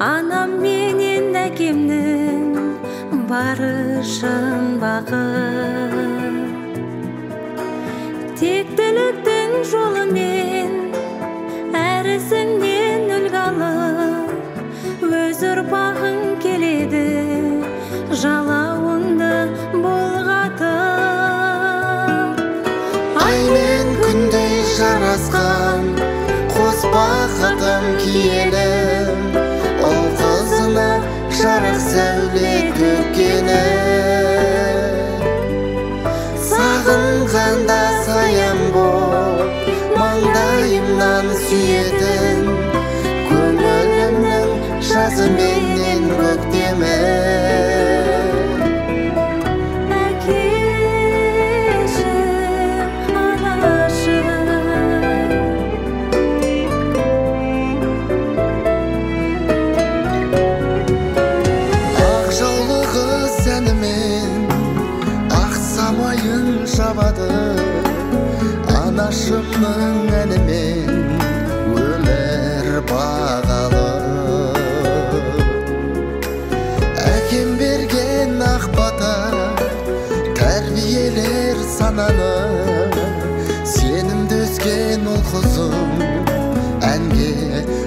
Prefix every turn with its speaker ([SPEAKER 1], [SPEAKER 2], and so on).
[SPEAKER 1] Анам менен әкемнің барышын бағып, тектіліктің жолымен әрісіңнен үлгі алып, өз ұрпағың келеді жалауыңды бұлғатып.
[SPEAKER 2] Ай мен күндей жарасқан қос бақытым киелім, ол қызына жарық сәуле төккені. Сағынғанда саян боп маңдайымнан сүйетін, көңілімнің жазы менен көктемі. Анашымның әнімен өмір бағалы, әкем берген ақ бата тәрбиелер сананы, сенімді өскен ұл қызым әнге